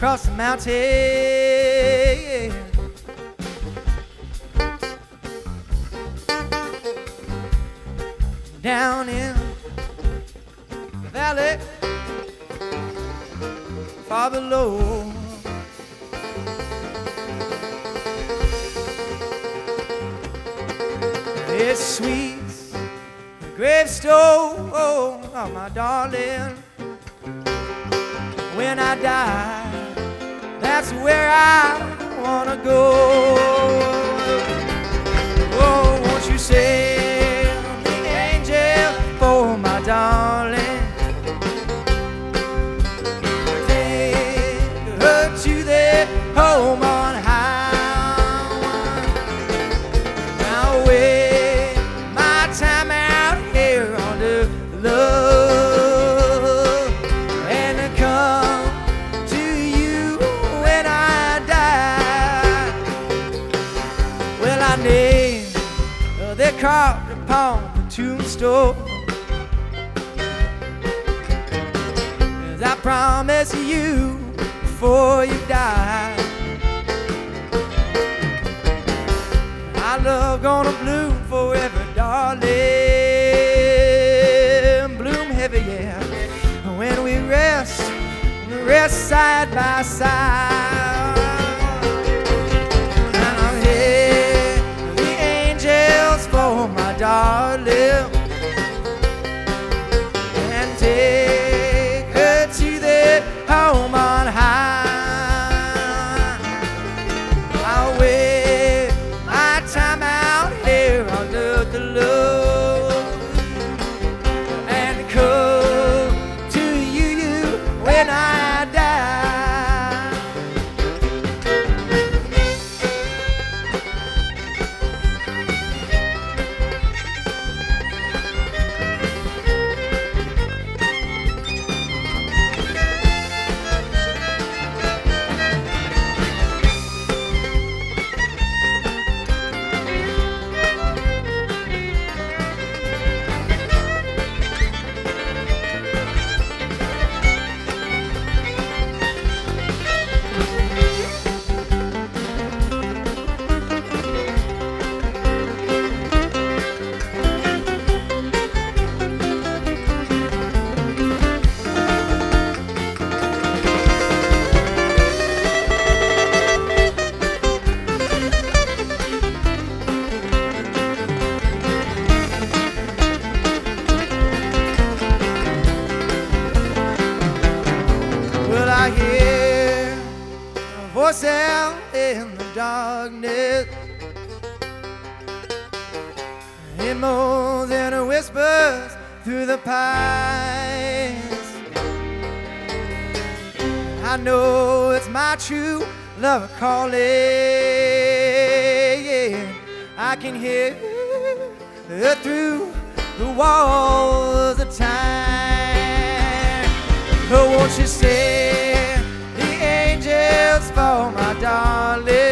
across the mountain, down in the valley, far below. It sweeps the gravestone of my darling. When I die, that's where I wanna go. Oh, won't you send the angel for my darling? Take her to their home on high. I'll wait my time out here under love and come to you when I die. Well, I named they're carved upon the tombstone, as I promise you before you die. Our love gonna bloom forever, darling. Bloom heavy, yeah, when we rest side by side. And I'll hear the angels for my darling, and take her to their home on high. I'll wait my time out here under the love and come to you when I die. Well, I hear a voice out in the darkness. It moans and it whispers through the pines. I know it's my true love calling. I can hear her through the walls of time. Oh, won't you send the angels for my darling?